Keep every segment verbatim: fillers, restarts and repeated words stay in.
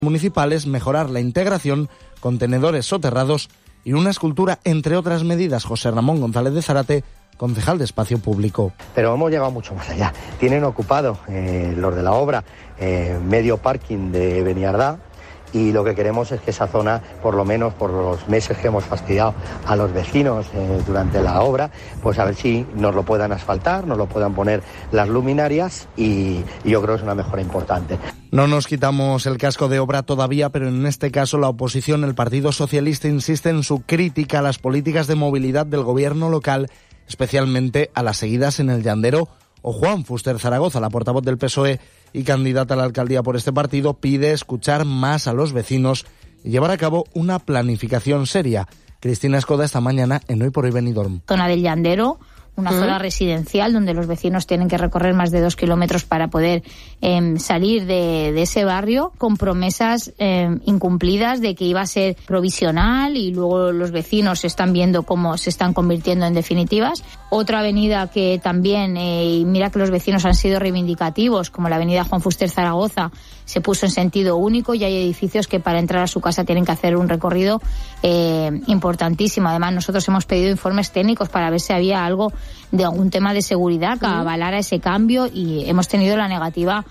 municipales, mejorar la integración, contenedores soterrados y una escultura, entre otras medidas. José Ramón González de Zárate, concejal de Espacio Público. Pero hemos llegado mucho más allá. Tienen ocupado eh, los de la obra eh, medio parking de Beniardá, y lo que queremos es que esa zona, por lo menos por los meses que hemos fastidiado a los vecinos eh, durante la obra, pues a ver si nos lo puedan asfaltar, nos lo puedan poner las luminarias, y, y yo creo que es una mejora importante. No nos quitamos el casco de obra todavía, pero en este caso la oposición, el Partido Socialista, insiste en su crítica a las políticas de movilidad del gobierno local, especialmente a las seguidas en el Llandero o Juan Fuster Zaragoza, la portavoz del P S O E y candidata a la alcaldía por este partido, pide escuchar más a los vecinos y llevar a cabo una planificación seria. Cristina Escoda esta mañana en Hoy por Hoy Benidorm. Zona del Llandero, una ¿Mm? zona residencial donde los vecinos tienen que recorrer más de dos kilómetros para poder eh, salir de, de ese barrio, con promesas eh, incumplidas de que iba a ser provisional, y luego los vecinos están viendo cómo se están convirtiendo en definitivas. Otra avenida que también, eh, y mira que los vecinos han sido reivindicativos, como la avenida Juan Fuster Zaragoza, se puso en sentido único, y hay edificios que para entrar a su casa tienen que hacer un recorrido eh, importantísimo. Además, nosotros hemos pedido informes técnicos para ver si había algo de algún tema de seguridad que avalara ese cambio, y hemos tenido la negativa.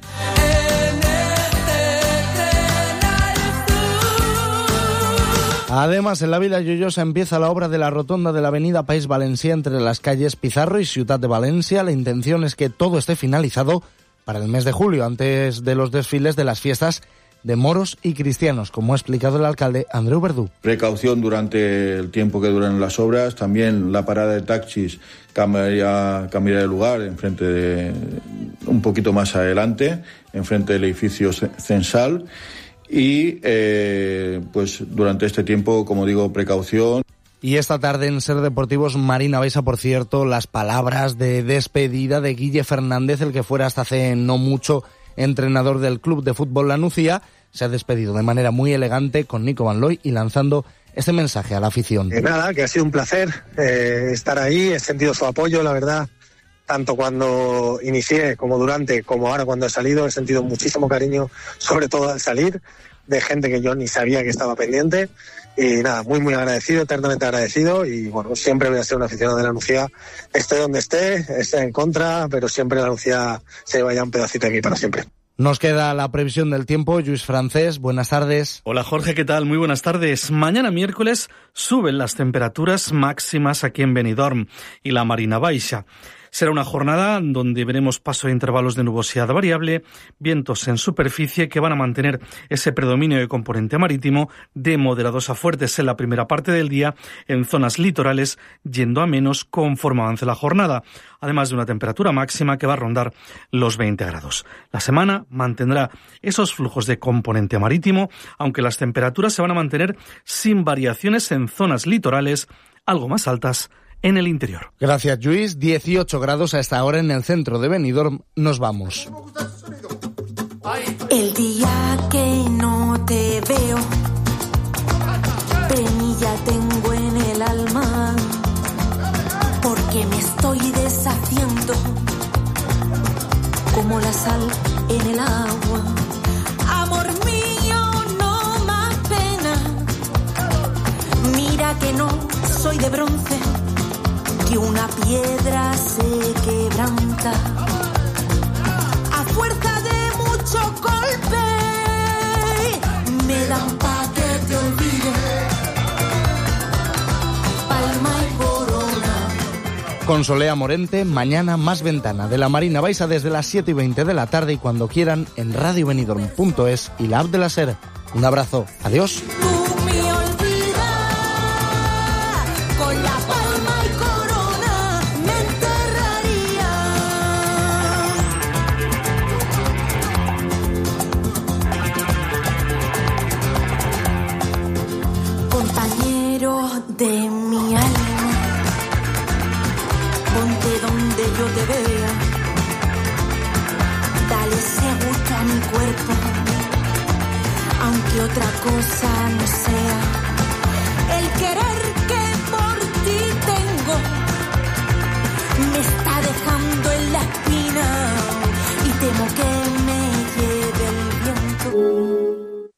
Además, en la Vila Lloyosa empieza la obra de la rotonda de la avenida País Valencià entre las calles Pizarro y Ciutat de Valencia. La intención es que todo esté finalizado para el mes de julio, antes de los desfiles de las fiestas de moros y cristianos, como ha explicado el alcalde Andreu Verdú. Precaución durante el tiempo que duran las obras. También la parada de taxis cambiaría, cambiaría de lugar, enfrente de, un poquito más adelante, enfrente del edificio censal. Y eh, pues durante este tiempo, como digo, precaución. Y esta tarde en Ser Deportivos, Marina Baixa, por cierto, las palabras de despedida de Guille Fernández, el que fuera hasta hace no mucho entrenador del Club de Fútbol La Nucía, se ha despedido de manera muy elegante con Nico Van Looy y lanzando este mensaje a la afición. Eh, nada, que ha sido un placer eh, estar ahí, he sentido su apoyo, la verdad, tanto cuando inicié como durante, como ahora cuando he salido, he sentido muchísimo cariño, sobre todo al salir, de gente que yo ni sabía que estaba pendiente. Y nada, muy muy agradecido, eternamente agradecido, y bueno, siempre voy a ser un aficionado de la Nucía, esté donde esté, esté en contra, pero siempre la Nucía se lleva ya un pedacito aquí para siempre. Nos queda la previsión del tiempo. Lluís Francés, buenas tardes. Hola Jorge, ¿qué tal? Muy buenas tardes. Mañana miércoles suben las temperaturas máximas aquí en Benidorm y la Marina Baixa. Será una jornada donde veremos paso de intervalos de nubosidad variable, vientos en superficie que van a mantener ese predominio de componente marítimo de moderados a fuertes en la primera parte del día en zonas litorales, yendo a menos conforme avance la jornada, además de una temperatura máxima que va a rondar los veinte grados. La semana mantendrá esos flujos de componente marítimo, aunque las temperaturas se van a mantener sin variaciones en zonas litorales algo más altas en el interior. Gracias, Lluís. dieciocho grados a esta hora en el centro de Benidorm. Nos vamos. El día que no te veo, penilla tengo en el alma, porque me estoy deshaciendo como la sal en el agua. Amor mío, no más pena, mira que no soy de bronce, que una piedra se quebranta a fuerza de mucho golpe, me dan pa' que te olvide, palma y corona. Con Solea Morente, mañana más ventana de la Marina Baixa desde las siete y veinte de la tarde, y cuando quieran en radio benidorm punto es y la app de la SER. Un abrazo, adiós. De mi alma, ponte donde yo te vea, dale ese gusto a mi cuerpo, aunque otra cosa no sea, el querer que por ti tengo, me está dejando en la espina, y temo que